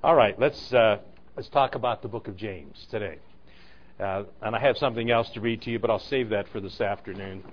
All right, let's talk about the book of James today. And I have something else to read to you, but I'll save that for this afternoon,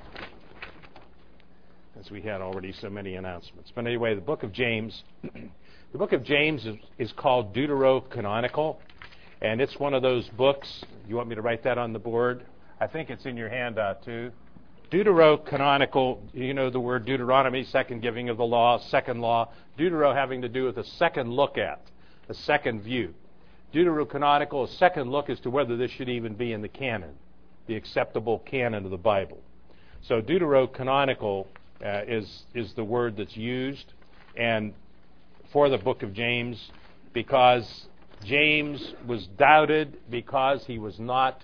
as we had already so many announcements. But anyway, the book of James, the book of James is called Deuterocanonical, and it's one of those books. You want me to write that on the board? I think it's in your handout too. Deuterocanonical, you know the word Deuteronomy, second giving of the law, second law. Deutero having to do with a second look at, a second view. Deuterocanonical, a second look as to whether this should even be in the canon, the acceptable canon of the Bible. So Deuterocanonical is the word that's used, and for the book of James, because James was doubted because he was not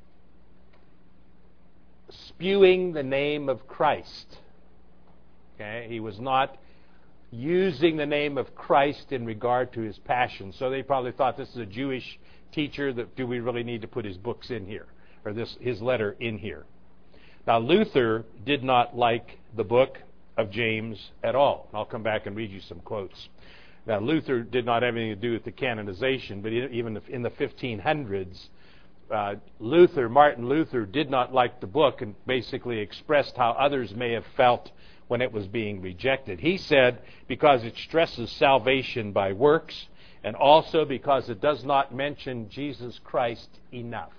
spewing the name of Christ. Okay? He was not using the name of Christ in regard to his passion. So they probably thought, this is a Jewish teacher, that do we really need to put his books in here, or his letter in here? Now, Luther did not like the book of James at all. I'll come back and read you some quotes. Now, Luther did not have anything to do with the canonization, but even in the 1500s, Martin Luther did not like the book and basically expressed how others may have felt when it was being rejected. He said because it stresses salvation by works, and also because it does not mention Jesus Christ enough.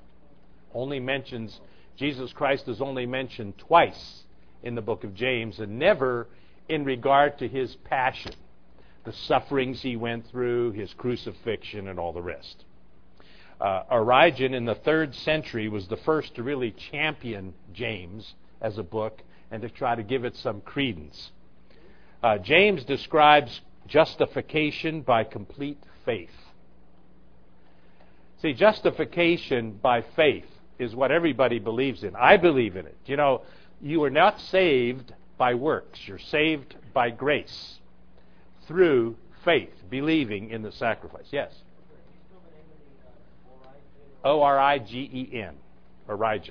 Jesus Christ is only mentioned twice in the book of James, and never in regard to his passion, the sufferings he went through, his crucifixion, and all the rest. Origen in the 3rd century was the first to really champion James as a book and to try to give it some credence. James describes justification by complete faith. See, justification by faith is what everybody believes in. I believe in it. You know, you are not saved by works. You're saved by grace through faith, believing in the sacrifice. Yes? Origen. Origen.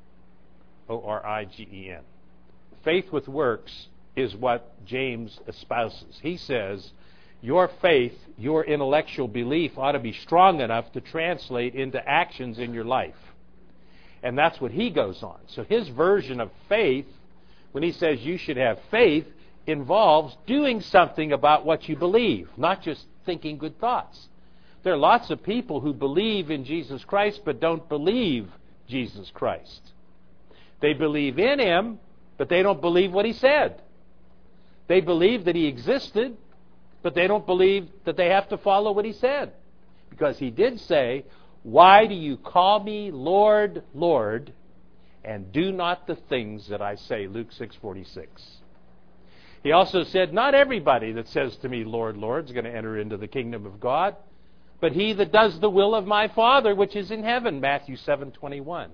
Origen. Faith with works is what James espouses. He says, your faith, your intellectual belief ought to be strong enough to translate into actions in your life. And that's what he goes on. So his version of faith, when he says you should have faith, involves doing something about what you believe, not just thinking good thoughts. There are lots of people who believe in Jesus Christ but don't believe Jesus Christ. They believe in him, but they don't believe what he said. They believe that he existed, but they don't believe that they have to follow what he said. Because he did say, why do you call me Lord, Lord, and do not the things that I say? Luke 6:46. He also said, not everybody that says to me, Lord, Lord, is going to enter into the kingdom of God, but he that does the will of my Father which is in heaven. Matthew 7:21.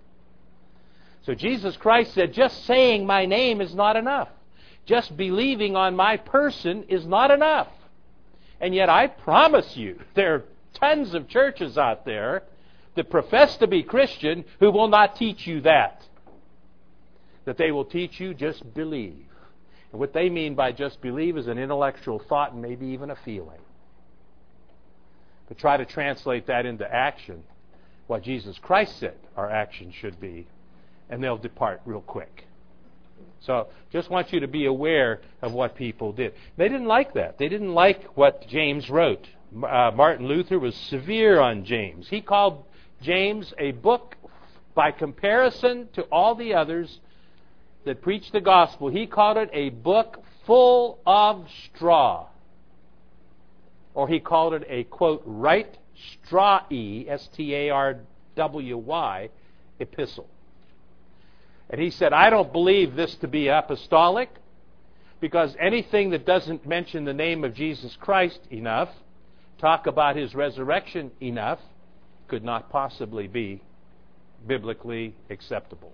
So Jesus Christ said, just saying my name is not enough. Just believing on my person is not enough. And yet I promise you, there are tons of churches out there that profess to be Christian who will not teach you that. That they will teach you just believe. And what they mean by just believe is an intellectual thought and maybe even a feeling. But try to translate that into action, what Jesus Christ said our action should be, and they'll depart real quick. So just want you to be aware of what people did. They didn't like that. They didn't like what James wrote. Martin Luther was severe on James. He called James a book, by comparison to all the others that preached the gospel, he called it a book full of straw. Or he called it a, quote, right strawy, S-T-A-R-W-Y, epistle. And he said, I don't believe this to be apostolic, because anything that doesn't mention the name of Jesus Christ enough, talk about his resurrection enough, could not possibly be biblically acceptable.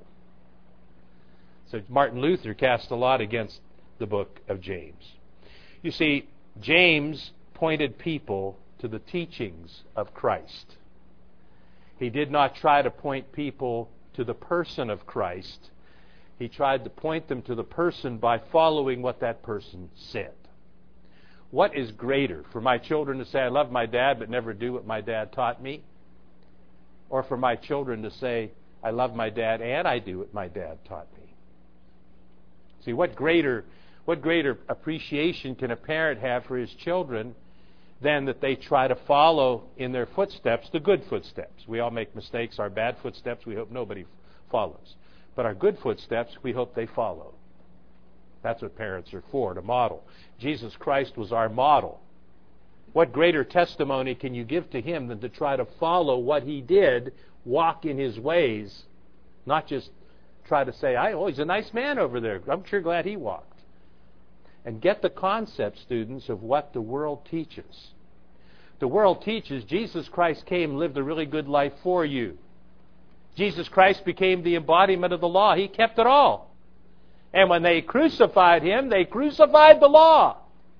So Martin Luther cast a lot against the book of James. You see, James pointed people to the teachings of Christ. He did not try to point people to the person of Christ. He tried to point them to the person by following what that person said. What is greater, for my children to say, I love my dad, but never do what my dad taught me? Or for my children to say, I love my dad and I do what my dad taught me? See, what greater appreciation can a parent have for his children than that they try to follow in their footsteps, the good footsteps? We all make mistakes. Our bad footsteps, we hope nobody follows. But our good footsteps, we hope they follow. That's what parents are for, to model. Jesus Christ was our model. What greater testimony can you give to him than to try to follow what he did, walk in his ways, not just try to say, oh, he's a nice man over there. I'm sure glad he walked. And get the concept, students, of what the world teaches. The world teaches Jesus Christ came and lived a really good life for you. Jesus Christ became the embodiment of the law. He kept it all. And when they crucified him, they crucified the law.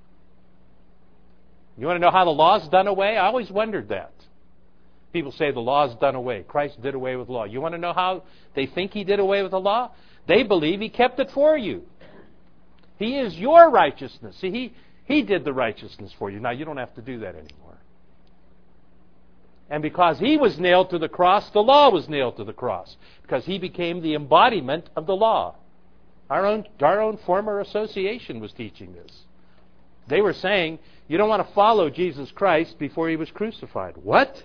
You want to know how the law's done away? I always wondered that. People say the law's done away. Christ did away with law. You want to know how they think he did away with the law? They believe he kept it for you. He is your righteousness. See, he did the righteousness for you. Now, you don't have to do that anymore. And because he was nailed to the cross, the law was nailed to the cross. Because he became the embodiment of the law. Our own former association was teaching this. They were saying, you don't want to follow Jesus Christ before he was crucified. What?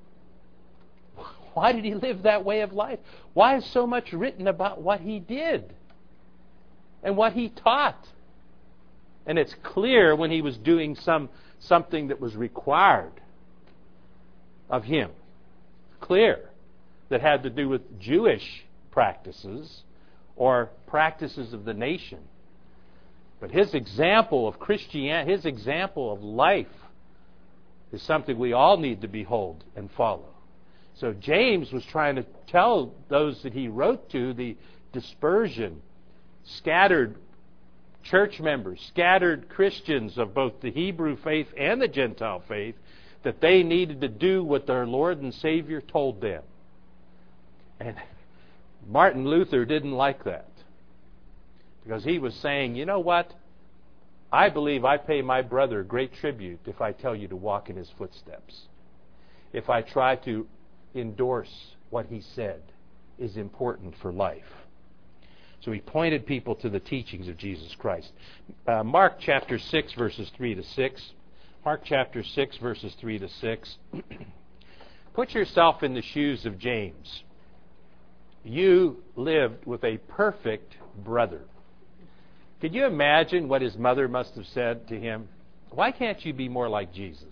Why did he live that way of life? Why is so much written about what he did and what he taught? And it's clear when he was doing something that was required of him. Clear. That had to do with Jewish practices or practices of the nation. But his example of Christianity, his example of life, is something we all need to behold and follow. So James was trying to tell those that he wrote to, the dispersion, scattered church members, scattered Christians of both the Hebrew faith and the Gentile faith, that they needed to do what their Lord and Savior told them. And Martin Luther didn't like that. Because he was saying, you know what? I believe I pay my brother great tribute if I tell you to walk in his footsteps. If I try to endorse what he said is important for life. So he pointed people to the teachings of Jesus Christ. Mark chapter 6, verses 3 to 6. Mark chapter 6, verses 3 to 6. Put yourself in the shoes of James. You lived with a perfect brother. Could you imagine what his mother must have said to him? Why can't you be more like Jesus?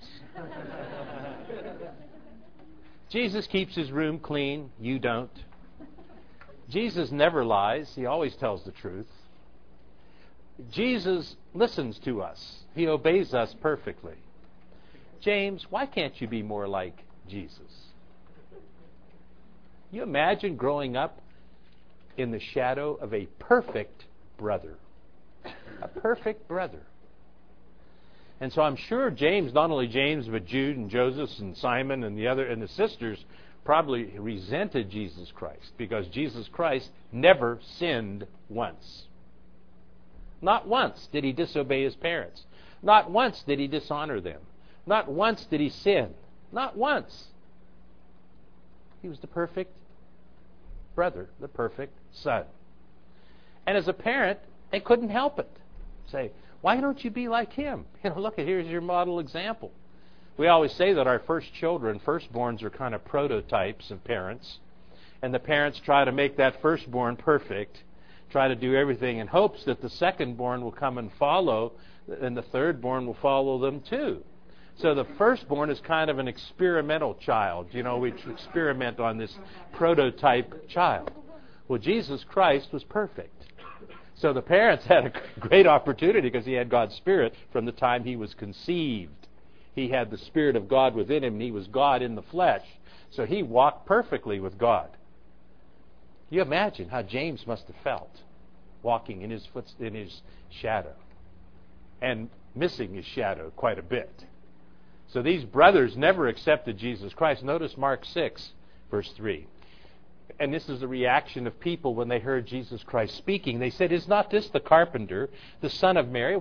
Jesus keeps his room clean. You don't. Jesus never lies. He always tells the truth. Jesus listens to us. He obeys us perfectly. James, why can't you be more like Jesus? You imagine growing up in the shadow of a perfect brother. A perfect brother. And so I'm sure James, not only James, but Jude and Joseph and Simon and the sisters probably resented Jesus Christ because Jesus Christ never sinned once. Not once did he disobey his parents. Not once did he dishonor them. Not once did he sin. Not once. He was the perfect brother, the perfect son. And as a parent, they couldn't help it. Say, why don't you be like him? Look, here's your model example. We always say that our firstborns are kind of prototypes of parents. And the parents try to make that firstborn perfect, try to do everything in hopes that the secondborn will come and follow, and the thirdborn will follow them too. So the firstborn is kind of an experimental child. We experiment on this prototype child. Well, Jesus Christ was perfect. So the parents had a great opportunity because he had God's Spirit from the time he was conceived. He had the Spirit of God within him, and he was God in the flesh. So he walked perfectly with God. You imagine how James must have felt walking in his shadow and missing his shadow quite a bit. So these brothers never accepted Jesus Christ. Notice Mark 6, verse 3. And this is the reaction of people when they heard Jesus Christ speaking. They said, is not this the carpenter, the son of Mary? Why,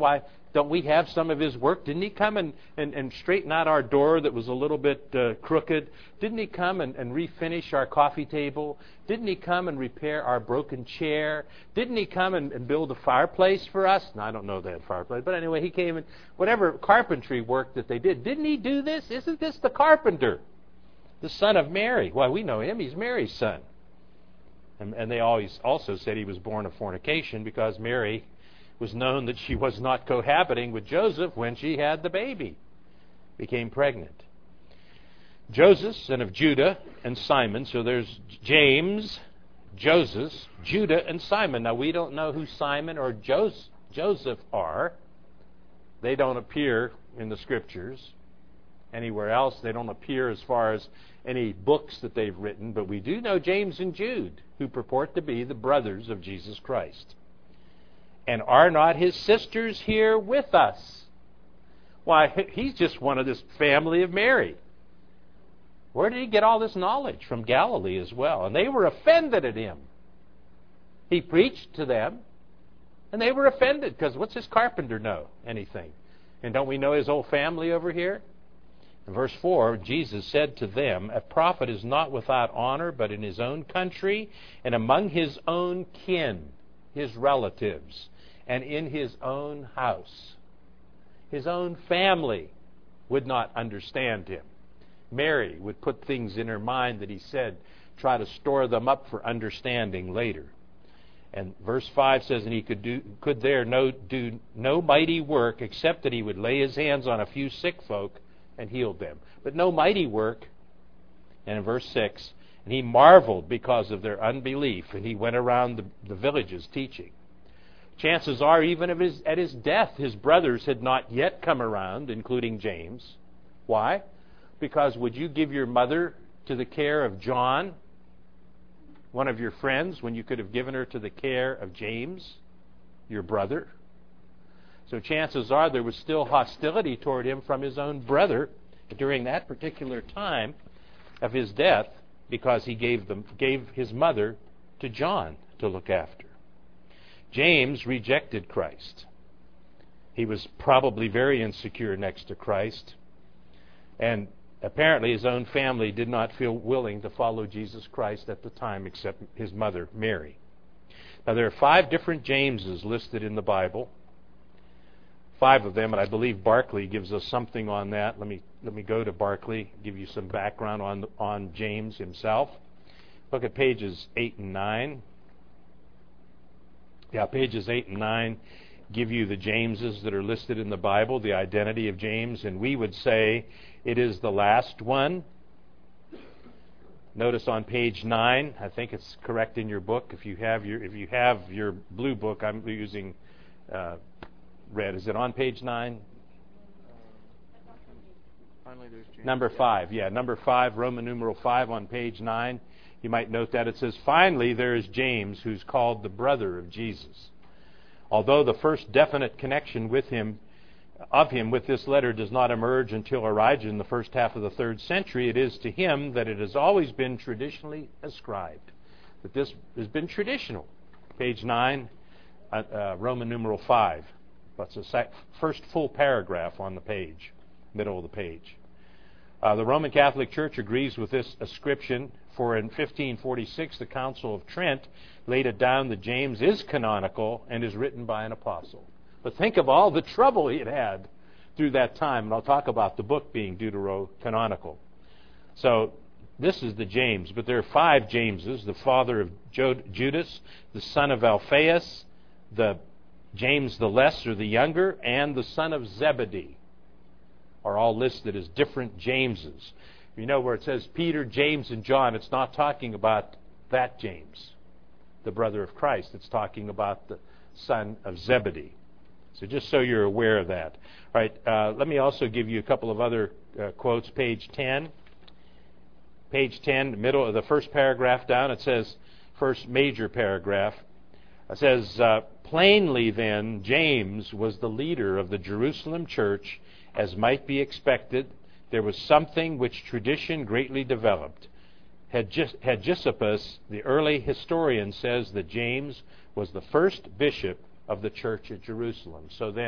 Don't we have some of his work? Didn't he come and straighten out our door that was a little bit crooked? Didn't he come and refinish our coffee table? Didn't he come and repair our broken chair? Didn't he come and build a fireplace for us? No, I don't know that fireplace. But anyway, he came and whatever carpentry work that they did. Didn't he do this? Isn't this the carpenter? The son of Mary. Why, we know him. He's Mary's son. And they always also said he was born of fornication because Mary was known that she was not cohabiting with Joseph when she had the baby, became pregnant. Joseph, son of Judah and Simon. So there's James, Joseph, Judah, and Simon. Now we don't know who Simon or Joseph are. They don't appear in the Scriptures anywhere else. They don't appear as far as any books that they've written. But we do know James and Jude, who purport to be the brothers of Jesus Christ. And are not his sisters here with us? Why, he's just one of this family of Mary. Where did he get all this knowledge? From Galilee as well. And they were offended at him. He preached to them, and they were offended, because what's his carpenter know? Anything. And don't we know his whole family over here? In verse 4, Jesus said to them, a prophet is not without honor, but in his own country, and among his own kin, his relatives, and in his own house. His own family would not understand him. Mary would put things in her mind that he said, try to store them up for understanding later. And verse 5 says, and he could there do no mighty work, except that he would lay his hands on a few sick folk and healed them. But no mighty work. And in verse 6, and he marveled because of their unbelief, and he went around the villages teaching. Chances are, even at his death, his brothers had not yet come around, including James. Why? Because would you give your mother to the care of John, one of your friends, when you could have given her to the care of James, your brother? So chances are there was still hostility toward him from his own brother during that particular time of his death, because he gave his mother to John to look after. James rejected Christ. He was probably very insecure next to Christ. And apparently his own family did not feel willing to follow Jesus Christ at the time, except his mother, Mary. Now there are 5 different Jameses listed in the Bible. 5 of them, and I believe Barclay gives us something on that. Let me go to Barclay, give you some background on James himself. Look at pages 8 and 9. Yeah, pages 8 and 9 give you the Jameses that are listed in the Bible, the identity of James, and we would say it is the last one. Notice on page 9, I think it's correct in your book. If you have your blue book, I'm using red. Is it on page 9? Finally, there's James. Number 5, yeah, number 5, Roman numeral 5 on page 9. You might note that it says, finally there is James, who's called the brother of Jesus. Although the first definite connection with him with this letter does not emerge until Origen in the first half of the 3rd century, it is to him that it has always been traditionally ascribed. That this has been traditional. Page 9, Roman numeral 5. That's the first full paragraph on the page, middle of the page. The Roman Catholic Church agrees with this ascription, for in 1546 the Council of Trent laid it down that James is canonical and is written by an apostle. But think of all the trouble he had through that time, and I'll talk about the book being deuterocanonical. So this is the James, but there are 5 Jameses: the father of Judas, the son of Alphaeus, the James the Less or the Younger, and the son of Zebedee are all listed as different Jameses. You know, where it says Peter, James, and John, it's not talking about that James, the brother of Christ. It's talking about the son of Zebedee. So just so you're aware of that. All right, let me also give you a couple of other quotes. Page 10. Page 10, middle of the first paragraph down, it says, first major paragraph, it says, plainly then, James was the leader of the Jerusalem church, as might be expected. There was something which tradition greatly developed. Hegesippus, the early historian, says that James was the first bishop of the church at Jerusalem. So then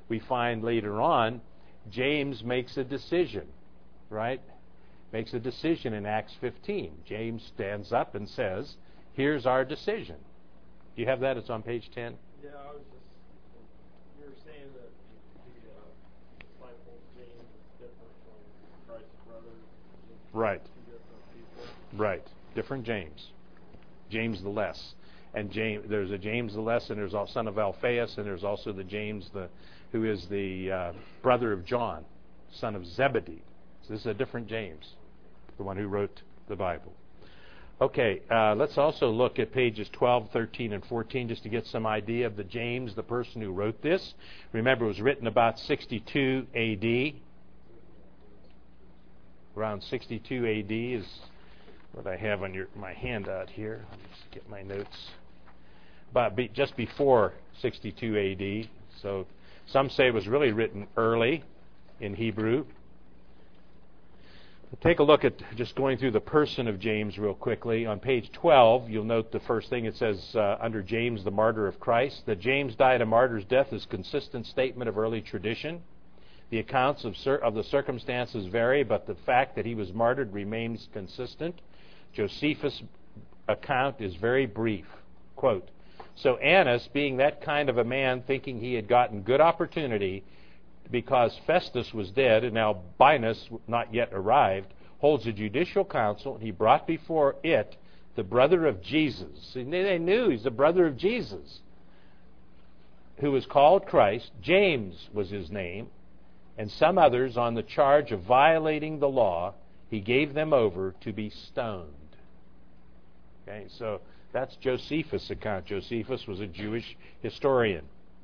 we find later on, James makes a decision, right? Makes a decision in Acts 15. James stands up and says, here's our decision. Do you have that? It's on page 10. Yeah, I was just, you were saying that the disciple James is different from Christ's brother. Right. Two different people. Right. Different James. James the Less. And there's a James the Less, and there's a son of Alphaeus, and there's also the James who is the brother of John, son of Zebedee. So this is a different James, the one who wrote the Bible. Okay, let's also look at pages 12, 13, and 14 just to get some idea of the James, the person who wrote this. Remember, it was written about 62 A.D. Around 62 A.D. is what I have on my handout here. Let me just get my notes. Just before 62 A.D. So some say it was really written early in Hebrew. Take a look at just going through the person of James real quickly. On page 12, you'll note the first thing it says under James, the martyr of Christ. That James died a martyr's death is a consistent statement of early tradition. The accounts of the circumstances vary, but the fact that he was martyred remains consistent. Josephus' account is very brief. Quote, so Annas, being that kind of a man, thinking he had gotten good opportunity, because Festus was dead and Albinus not yet arrived, holds a judicial council, and he brought before it the brother of Jesus. And they knew he's the brother of Jesus, who was called Christ. James was his name, and some others on the charge of violating the law. He gave them over to be stoned. Okay, so that's Josephus' account. Josephus was a Jewish historian.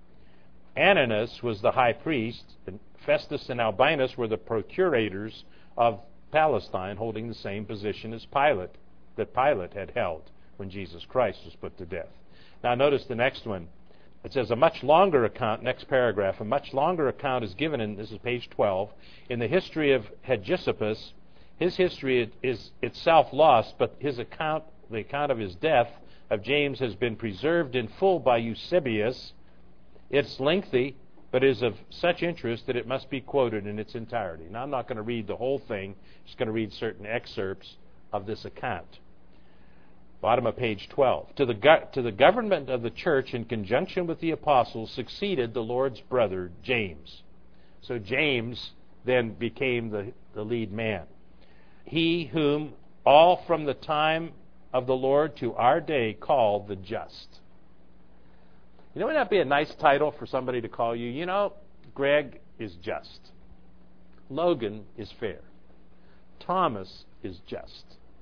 Ananus was the high priest, and Festus and Albinus were the procurators of Palestine, holding the same position as Pilate, that Pilate had held when Jesus Christ was put to death. Now notice the next one. It says a much longer account, next paragraph, a much longer account is given in, this is page 12, in the history of Hegesippus. His history is itself lost, but his account, the account of his death of James, has been preserved in full by Eusebius. It's lengthy, but is of such interest that it must be quoted in its entirety. Now, I'm not going to read the whole thing. I'm just going to read certain excerpts of this account. Bottom of page 12. To the government of the church in conjunction with the apostles succeeded the Lord's brother, James. So James then became the lead man. He whom all from the time of the Lord to our day called the just. You know, wouldn't that be a nice title for somebody to call you? You know, Greg is just. Logan is fair. Thomas is just.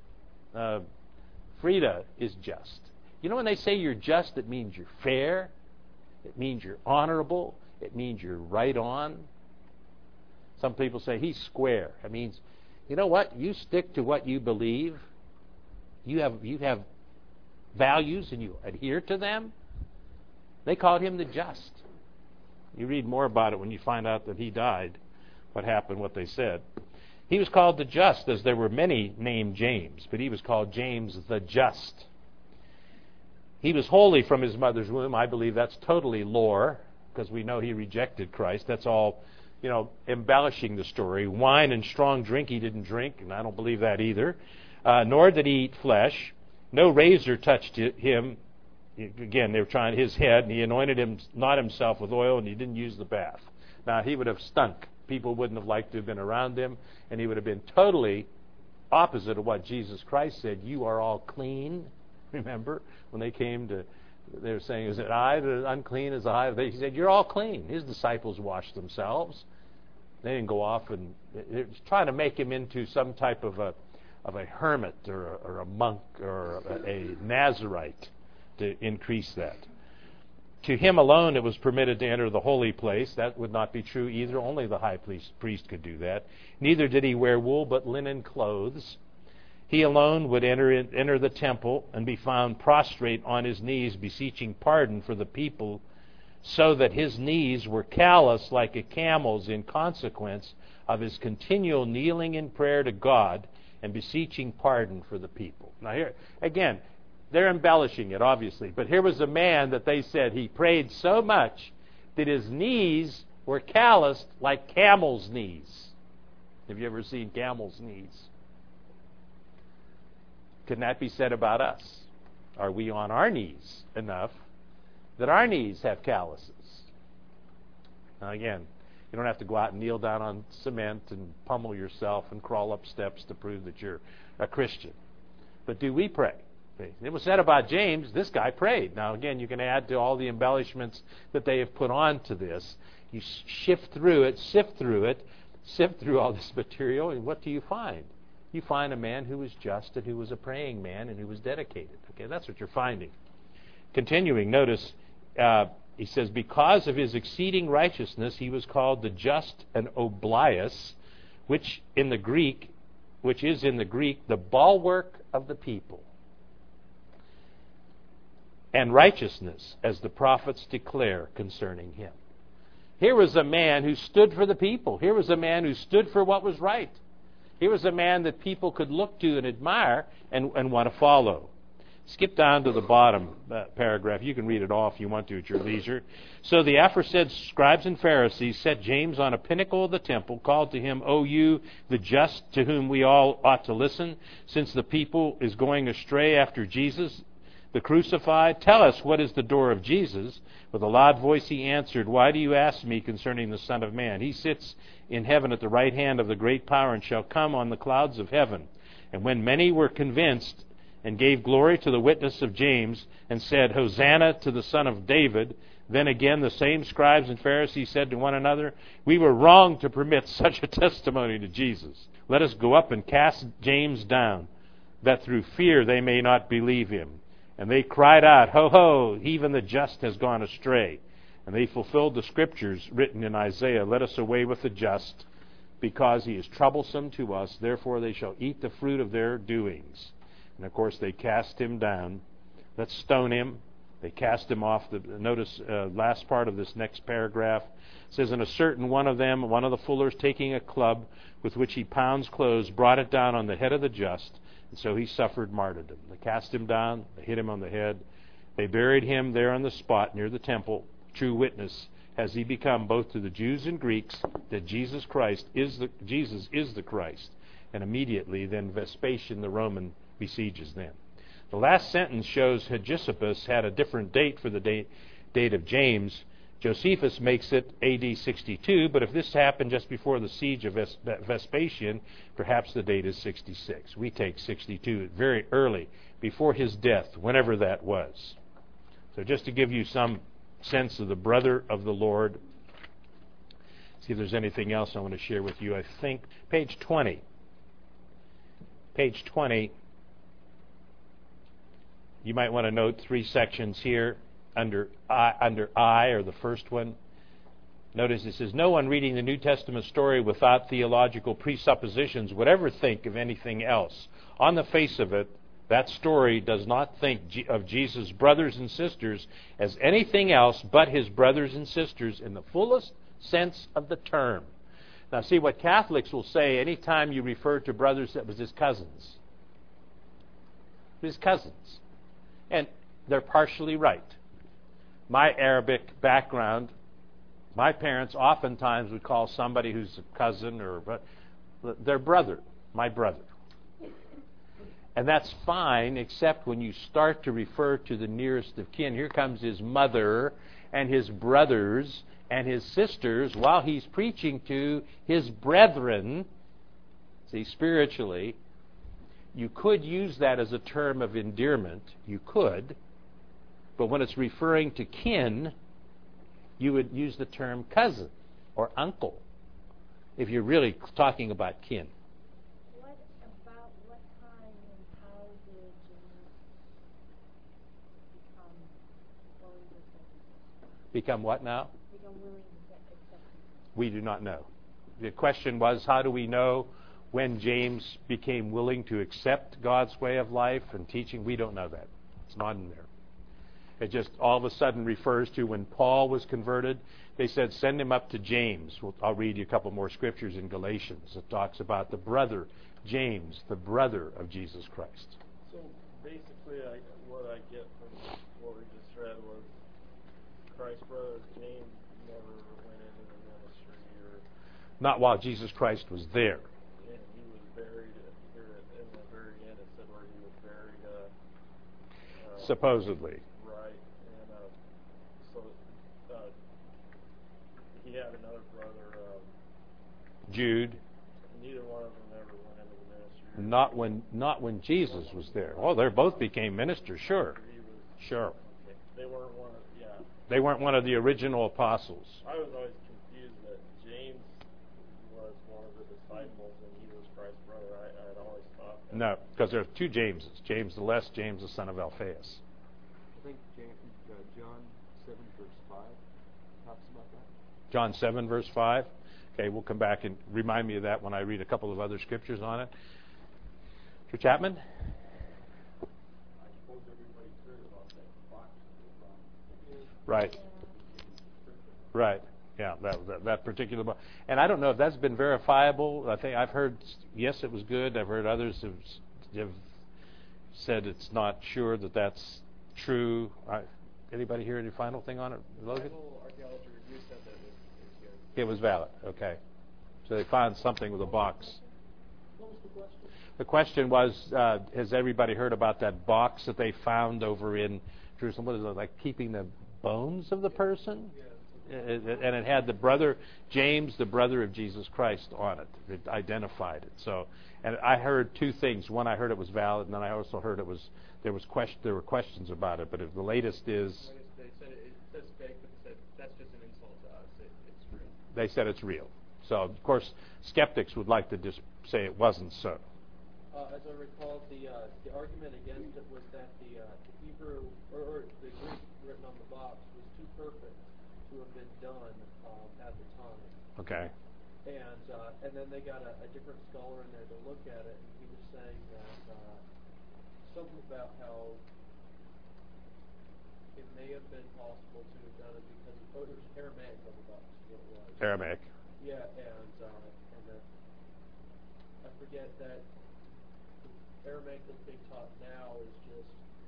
Frida is just. You know, when they say you're just, it means you're fair. It means you're honorable. It means you're right on. Some people say he's square. It means, you know what? You stick to what you believe. You have values and you adhere to them. They called him the just. You read more about it when you find out that he died, what happened, what they said. He was called the just, as there were many named James, but he was called James the Just. He was holy from his mother's womb. I believe that's totally lore, because we know he rejected Christ. That's all, embellishing the story. Wine and strong drink he didn't drink, and I don't believe that either. Nor did he eat flesh. No razor touched him. Again, they were trying his head, and he anointed him, not himself, with oil, and he didn't use the bath. Now, he would have stunk. People wouldn't have liked to have been around him, and he would have been totally opposite of what Jesus Christ said. You are all clean. Remember, when they came to, they were saying, is it I that is unclean as I? He said, you're all clean. His disciples washed themselves. They didn't go off, and they're trying to make him into some type of a hermit or a monk or a Nazarite, to increase that. To him alone it was permitted to enter the holy place. That would not be true either. Only the high priest could do that. Neither did he wear wool but linen clothes. He alone would enter the temple and be found prostrate on his knees, beseeching pardon for the people, so that his knees were callous like a camel's in consequence of his continual kneeling in prayer to God and beseeching pardon for the people. Now here, again, they're embellishing it, obviously. But here was a man that they said he prayed so much that his knees were calloused like camels' knees. Have you ever seen camels' knees? Can that be said about us? Are we on our knees enough that our knees have calluses? Now again, you don't have to go out and kneel down on cement and pummel yourself and crawl up steps to prove that you're a Christian. But do we pray? It was said about James, this guy prayed. Now again, you can add to all the embellishments that they have put on to this. You sift through all this material, and what do you find? You find a man who was just and who was a praying man and who was dedicated. Okay, that's what you're finding. Continuing, notice he says, because of his exceeding righteousness, he was called the just and oblious, which is in the Greek, the bulwark of the people. And righteousness, as the prophets declare concerning him. Here was a man who stood for the people. Here was a man who stood for what was right. Here was a man that people could look to and admire and want to follow. Skip down to the bottom paragraph. You can read it all if you want to at your leisure. So the aforesaid scribes and Pharisees set James on a pinnacle of the temple, called to him, O you, the just, to whom we all ought to listen, since the people is going astray after Jesus, the crucified. Tell us, what is the door of Jesus? With a loud voice he answered, why do you ask me concerning the Son of Man? He sits in heaven at the right hand of the great power, and shall come on the clouds of heaven. And when many were convinced, and gave glory to the witness of James, and said, Hosanna to the Son of David, then again the same scribes and Pharisees said to one another, we were wrong to permit such a testimony to Jesus. Let us go up and cast James down, that through fear they may not believe him. And they cried out, Ho, ho, even the just has gone astray. And they fulfilled the scriptures written in Isaiah, let us away with the just, because he is troublesome to us. Therefore they shall eat the fruit of their doings. And of course they cast him down. Let's stone him. They cast him off. Notice last part of this next paragraph. It says, and a certain one of them, one of the fullers, taking a club with which he pounds clothes, brought it down on the head of the just. And so he suffered martyrdom. They cast him down. They hit him on the head. They buried him there on the spot near the temple. True witness has he become both to the Jews and Greeks that Jesus is the Christ. And immediately then Vespasian the Roman besieges them. The last sentence shows Hegesippus had a different date for the date of James. Josephus makes it AD 62, but if this happened just before the siege of Vespasian, perhaps the date is 66. We take 62, very early, before his death, whenever that was. So just to give you some sense of the brother of the Lord, see if there's anything else I want to share with you. I think page 20. Page 20, you might want to note 3 sections here. Under I, or the first one, notice it says, no one reading the New Testament story without theological presuppositions would ever think of anything else. On the face of it, that story does not think of Jesus' brothers and sisters as anything else but his brothers and sisters in the fullest sense of the term. Now see, what Catholics will say anytime you refer to brothers, that was his cousins. His cousins. And they're partially right. My Arabic background, my parents oftentimes would call somebody who's a cousin or their brother, my brother. And that's fine, except when you start to refer to the nearest of kin. Here comes his mother and his brothers and his sisters while he's preaching to his brethren. See, spiritually, you could use that as a term of endearment. You could. But when it's referring to kin, you would use the term cousin or uncle if you're really talking about kin. What about what time and how did James become willing to accept? Become what now? Become willing to accept. We do not know. The question was, how do we know when James became willing to accept God's way of life and teaching? We don't know that. It's not in there. It just all of a sudden refers to when Paul was converted. They said, send him up to James. I'll read you a couple more scriptures in Galatians. It talks about the brother, James, the brother of Jesus Christ. So basically, what I get from what we just read was Christ's brother James never went into the ministry. Not while Jesus Christ was there. And he was buried here in the very end. It said where he was buried. Supposedly. Right. And so he had another brother. Jude. Neither one of them ever went into the ministry. Not when Jesus was there. Oh, they both became ministers, sure. Sure. Okay. They weren't one of, yeah. They weren't one of the original apostles. I was always confused that James was one of the disciples and he was Christ's brother. I'd always thought that. No, because there are two Jameses. James the Less, James the son of Alphaeus. I think John 7 verse 5 talks about that. John 7 verse 5. Okay, we'll come back and remind me of that when I read a couple of other scriptures on it. Mr. Chapman? I suppose everybody's heard about that box. Right. Right. Yeah, that particular book. And I don't know if that's been verifiable. I think I've heard, yes, it was good. I've heard others have said it's not sure that that's true. Anybody hear any final thing on it, Logan? Bible Archaeology Review said that it was good. It was valid. Okay. So they found something with a box. What was the question? The question was, has everybody heard about that box that they found over in Jerusalem? What is it, like keeping the bones of the person? And it had the brother, James, the brother of Jesus Christ, on it. It identified it. So, and I heard two things. One, I heard it was valid, and then I also heard there were questions about it. But the latest is They said it says fake, but they said that's just an insult to us. It's real. they said it's real. So, of course, skeptics would like to just say it wasn't so. As I recall, the argument against it was that the Hebrew or the Greek written on the box was too perfect to have been done at the time. Okay. And then they got a different scholar in there to look at it, and he was saying that something about how it may have been possible to have done it because it was Aramaic on the box. Is what it was. Aramaic. Yeah, and I forget that the Aramaic that's being taught now is just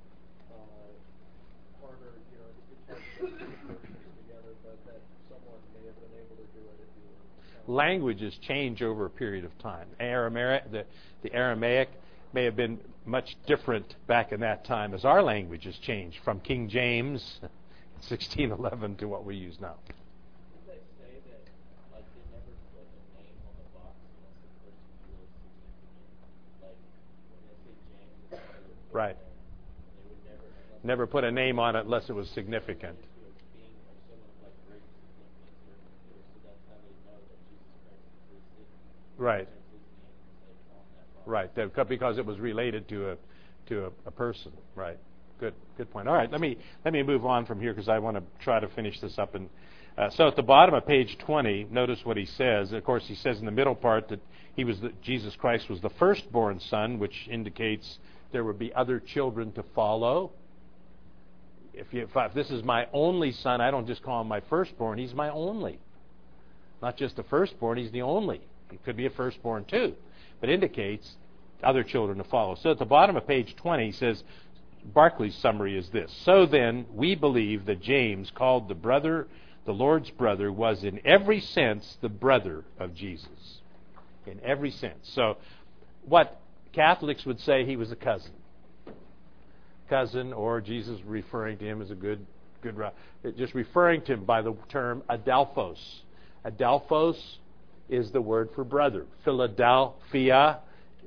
harder, it's hard to put the portions together, but that someone may have been able to do it if you were. Languages change over a period of time. The Aramaic may have been much different back in that time as our languages changed from King James 1611 to what we use now. Did they say that, like, they never put a name on the box unless the person feels significant? Like, when they say James, it's like they would put Right. it there. They would never, unless Never put a name on it unless it was significant. to a being or someone of, like, great significance or appears, so that's how they know that Jesus Christ existed. Right. Because his name is, like, on that box. Right, because it was related to a person. Right. Good point. All right, let me move on from here because I want to try to finish this up. And so at the bottom of page 20, notice what he says. Of course, he says in the middle part that Jesus Christ was the firstborn son, which indicates there would be other children to follow. If this is my only son, I don't just call him my firstborn. He's my only. Not just the firstborn, he's the only. He could be a firstborn too, but indicates other children to follow. So at the bottom of page 20, he says, Barclay's summary is this: so then, we believe that James, called the Lord's brother, was in every sense the brother of Jesus. In every sense. So what Catholics would say, he was a cousin, or Jesus referring to him as a good, just referring to him by the term adelphos. Adelphos is the word for brother. Philadelphia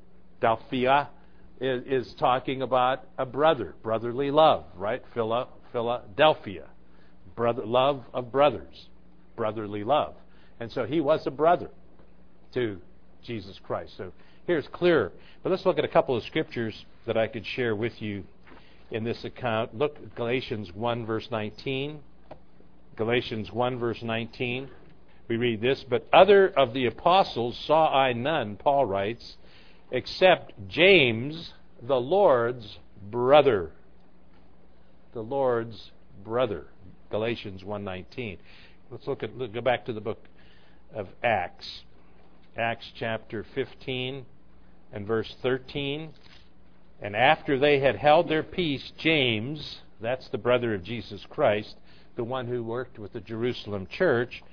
is talking about a brotherly love, right? Philadelphia, love of brothers, brotherly love. And so he was a brother to Jesus Christ. So here's clear. But let's look at a couple of scriptures that I could share with you in this account. Look at Galatians 1 verse 19. Galatians 1 verse 19. We read this: but other of the apostles saw I none, Paul writes, except James, the Lord's brother. The Lord's brother. Galatians 1:19. Let's go back to the book of Acts. Acts chapter 15 and verse 13. And after they had held their peace, James, that's the brother of Jesus Christ, the one who worked with the Jerusalem church,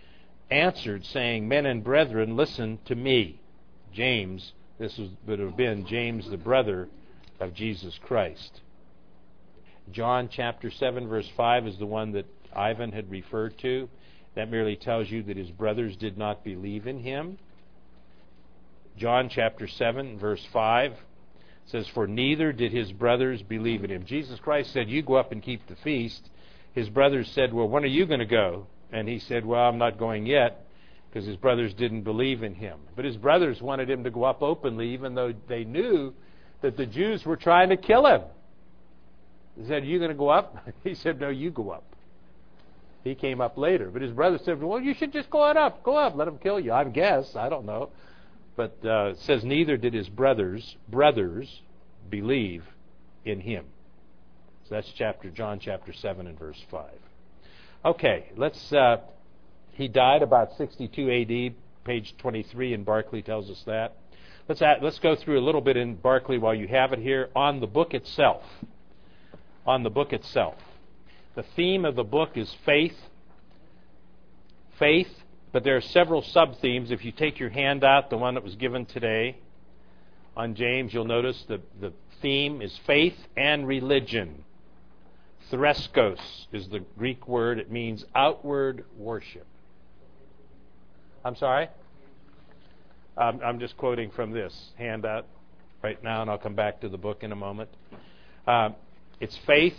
answered, saying, Men and brethren, listen to me. James, would have been James, the brother of Jesus Christ. John chapter 7, verse 5 is the one that Ivan had referred to. That merely tells you that his brothers did not believe in him. John chapter 7, verse 5 says, For neither did his brothers believe in him. Jesus Christ said, You go up and keep the feast. His brothers said, Well, when are you going to go? And he said, Well, I'm not going yet, because his brothers didn't believe in him. But his brothers wanted him to go up openly, even though they knew that the Jews were trying to kill him. He said, Are you going to go up? He said, No, you go up. He came up later. But his brothers said, Well, you should just go on up. Go up. Let them kill you. I guess. I don't know. But it says, Neither did his brothers believe in him. So that's John chapter 7 and verse 5. Okay, he died about 62 A.D., page 23 in Barclay tells us that. Let's go through a little bit in Barclay while you have it here on the book itself. On the book itself. The theme of the book is faith. Faith, but there are several sub-themes. If you take your handout, the one that was given today on James, you'll notice the theme is faith and religion. Threskos is the Greek word. It means outward worship. I'm sorry? I'm just quoting from this handout right now, and I'll come back to the book in a moment. It's faith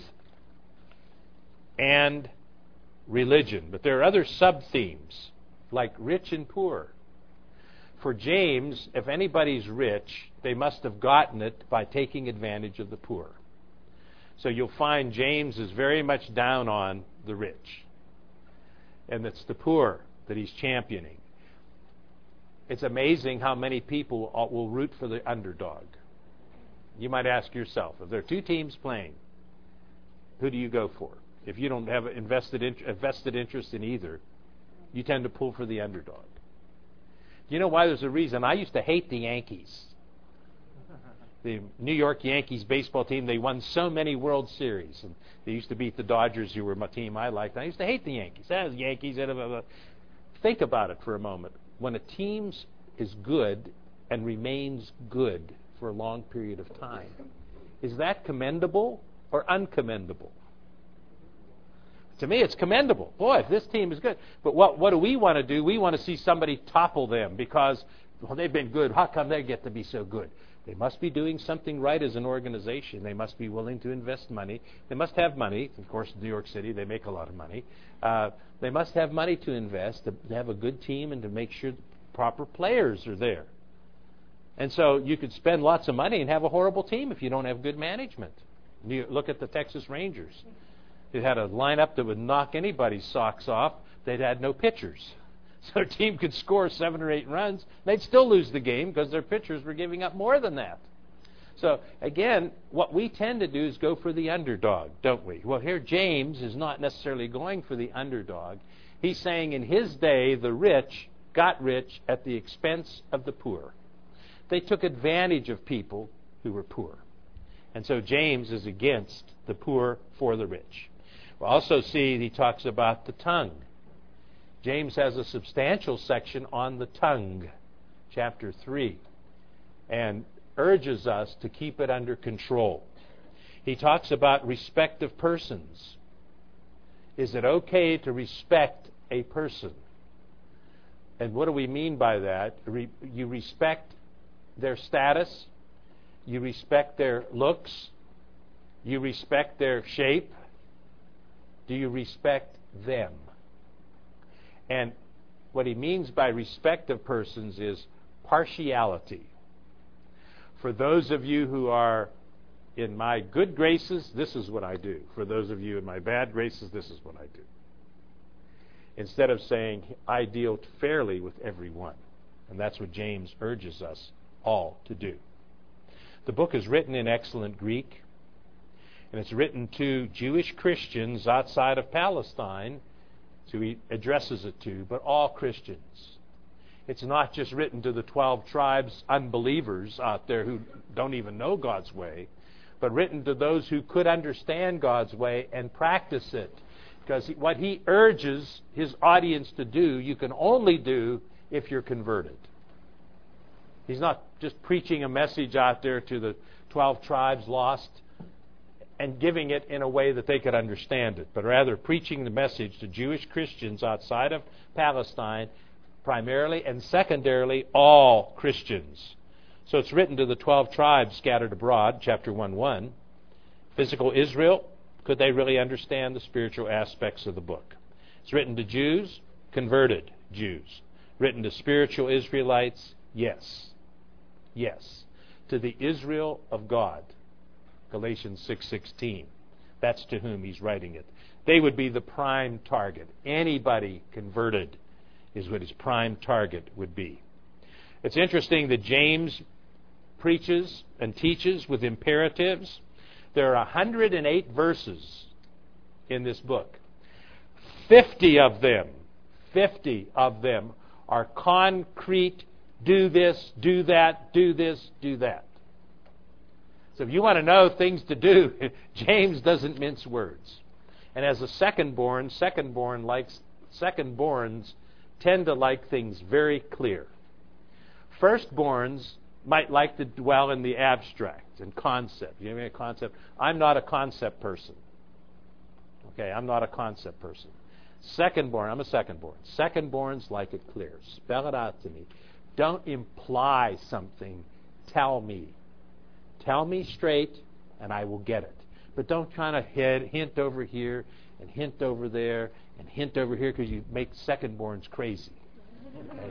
and religion. But there are other sub-themes, like rich and poor. For James, if anybody's rich, they must have gotten it by taking advantage of the poor. So you'll find James is very much down on the rich. And it's the poor that he's championing. It's amazing how many people will root for the underdog. You might ask yourself, if there are two teams playing, who do you go for? If you don't have a vested interest in either, you tend to pull for the underdog. You know why? There's a reason. I used to hate the Yankees. The New York Yankees baseball team, they won so many World Series. And they used to beat the Dodgers, who were my team I liked. I used to hate the Yankees. The Yankees. Blah, blah, blah. Think about it for a moment. When a team is good and remains good for a long period of time, is that commendable or uncommendable? To me, it's commendable. Boy, if this team is good. But what do we want to do? We want to see somebody topple them because, well, they've been good. How come they get to be so good? They must be doing something right as an organization. They must be willing to invest money. They must have money. Of course, in New York City, they make a lot of money. They must have money to invest, to have a good team, and to make sure the proper players are there. And so you could spend lots of money and have a horrible team if you don't have good management. You look at the Texas Rangers. It had a lineup that would knock anybody's socks off. They'd had no pitchers. So a team could score 7 or 8 runs. They'd still lose the game because their pitchers were giving up more than that. So, again, what we tend to do is go for the underdog, don't we? Well, here James is not necessarily going for the underdog. He's saying in his day, the rich got rich at the expense of the poor. They took advantage of people who were poor. And so James is against the poor for the rich. We'll also see he talks about the tongue. James has a substantial section on the tongue, chapter 3, and urges us to keep it under control. He talks about respect of persons. Is it okay to respect a person? And what do we mean by that? You respect their status. You respect their looks. You respect their shape. Do you respect them? And what he means by respect of persons is partiality. For those of you who are in my good graces, this is what I do. For those of you in my bad graces, this is what I do. Instead of saying, I deal fairly with everyone. And that's what James urges us all to do. The book is written in excellent Greek, and it's written to Jewish Christians outside of Palestine, so he addresses it to, but all Christians. It's not just written to the 12 tribes, unbelievers out there who don't even know God's way, but written to those who could understand God's way and practice it. Because what he urges his audience to do, you can only do if you're converted. He's not just preaching a message out there to the 12 tribes lost and giving it in a way that they could understand it, but rather preaching the message to Jewish Christians outside of Palestine, primarily and secondarily all Christians. So it's written to the 12 tribes scattered abroad, chapter 1:1. Physical Israel, could they really understand the spiritual aspects of the book? It's written to Jews, converted Jews. Written to spiritual Israelites, yes. Yes. To the Israel of God, Galatians 6:16. That's to whom he's writing it. They would be the prime target. Anybody converted is what his prime target would be. It's interesting that James preaches and teaches with imperatives. There are 108 verses in this book. 50 of them are concrete, do this, do that, do this, do that. So if you want to know things to do, James doesn't mince words. And as a second-born, second-borns tend to like things very clear. Firstborns might like to dwell in the abstract and concept. You know a concept? I'm not a concept person. Okay, I'm not a concept person. Second-born, I'm a second-born. Second-borns like it clear. Spell it out to me. Don't imply something. Tell me. Tell me straight, and I will get it. But don't try to hint over here and hint over there and hint over here, because you make second-borns crazy. Okay?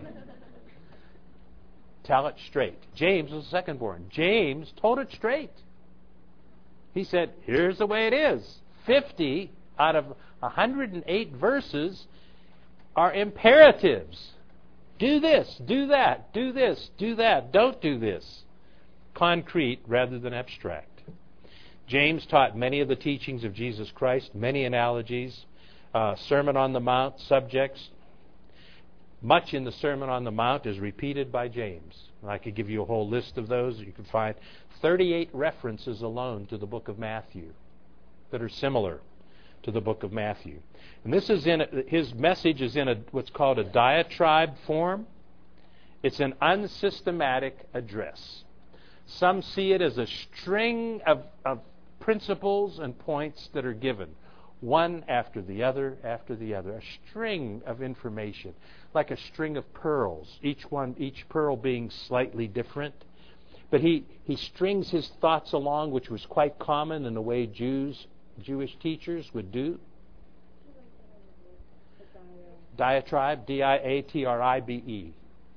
Tell it straight. James was a second-born. James told it straight. He said, here's the way it is. 50 out of 108 verses are imperatives. Do this, do that, do this, do that, don't do this. Concrete rather than abstract. James taught many of the teachings of Jesus Christ, many analogies, Sermon on the Mount subjects. Much in the Sermon on the Mount is repeated by James. I could give you a whole list of those. You can find 38 references alone to the book of Matthew that are similar to the book of Matthew. And this is his message is in what's called a diatribe form. It's an unsystematic address. Some see it as a string of principles and points that are given, one after the other, a string of information, like a string of pearls, each pearl being slightly different. But he strings his thoughts along, which was quite common in the way Jewish teachers would do. Diatribe, D-I-A-T-R-I-B-E.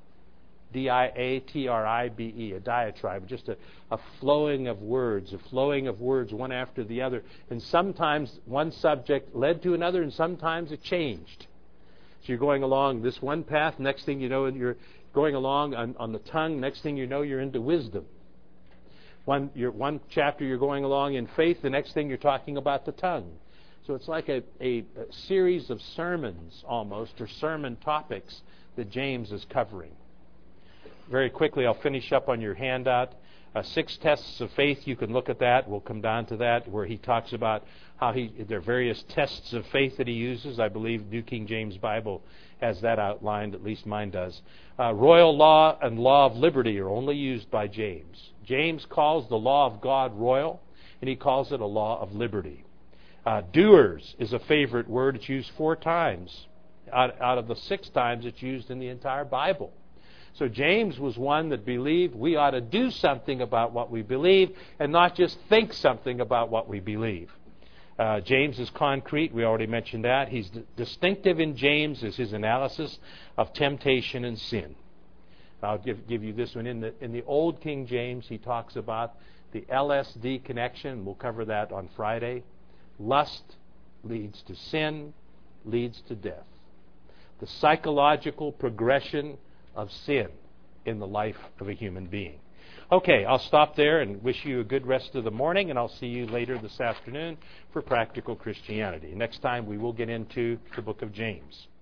D-I-A-T-R-I-B-E, a diatribe, just a flowing of words one after the other. And sometimes one subject led to another, and sometimes it changed. So you're going along this one path, next thing you know, you're going along on the tongue, next thing you know, you're into wisdom. One chapter you're going along in faith, the next thing you're talking about the tongue. So it's like a series of sermons almost, or sermon topics that James is covering. Very quickly, I'll finish up on your handout. 6 tests of faith, you can look at that. We'll come down to that, where he talks about how there are various tests of faith that he uses. I believe New King James Bible has that outlined, at least mine does. Royal law and law of liberty are only used by James. James calls the law of God royal, and he calls it a law of liberty. Doers is a favorite word. It's used 4 times out of the 6 times it's used in the entire Bible. So James was one that believed we ought to do something about what we believe and not just think something about what we believe. James is concrete. We already mentioned that. He's distinctive in James is his analysis of temptation and sin. I'll give you this one. In the Old King James, he talks about the LSD connection. We'll cover that on Friday. Lust leads to sin, leads to death. The psychological progression of sin in the life of a human being. Okay, I'll stop there and wish you a good rest of the morning, and I'll see you later this afternoon for Practical Christianity. Next time we will get into the book of James.